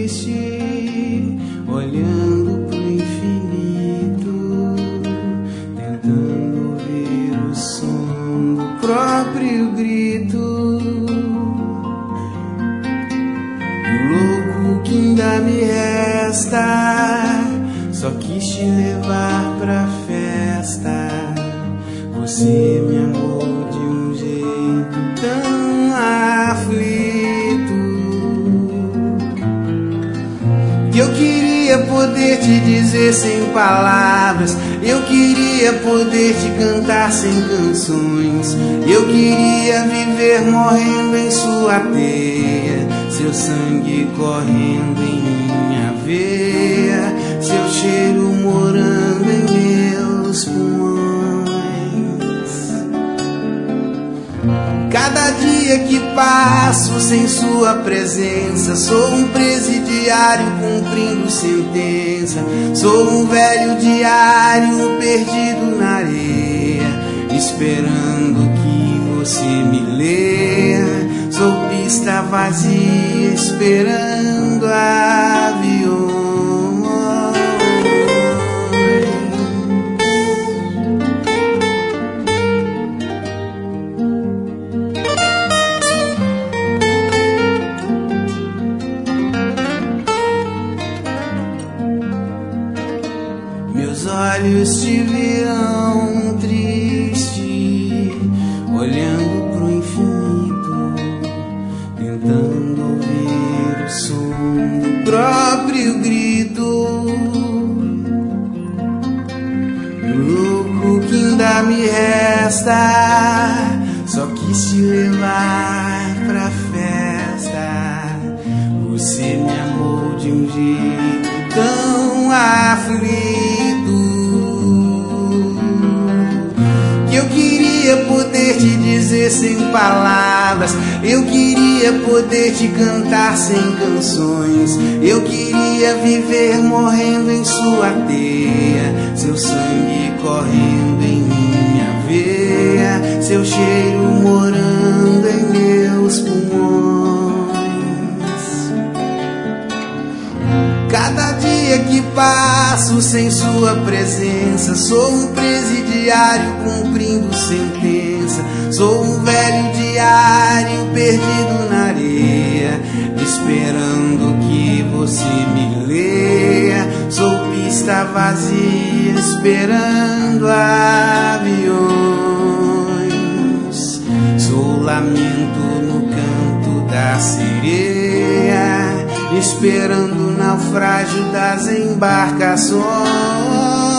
triste, olhando pro infinito, tentando ouvir o som do próprio grito. O louco que ainda me resta, só quis te levar pra festa. Você me amou de um jeito tão aflito, que eu queria poder te dizer sem palavras. Eu queria poder te cantar sem canções. Eu queria viver morrendo em sua teia, seu sangue correndo em minha veia, seu cheiro morando em meus pulmões. Cada dia que passo sem sua presença, sou um presidiário cumprindo sentença. Sou um velho diário perdido na areia, esperando que você me leia. Sou pista vazia esperando aviões. Meus olhos te viram triste, olhando pro infinito, tentando ouvir o som do próprio grito. O louco que ainda me resta, só quis te levar pra festa. Você me amou de um jeito tão aflito, que eu queria poder te dizer sem palavras. Eu queria poder te cantar sem canções. Eu queria viver morrendo em sua teia, seu sangue correndo em minha veia, seu cheiro morando em meus pulmões. Cada dia que passo sem sua presença, sou um presidiário cumprindo sentença. Sou um velho diário perdido na areia, esperando que você me leia. Sou pista vazia esperando aviões. Sou lamento no canto da sereia, esperando o naufrágio das embarcações.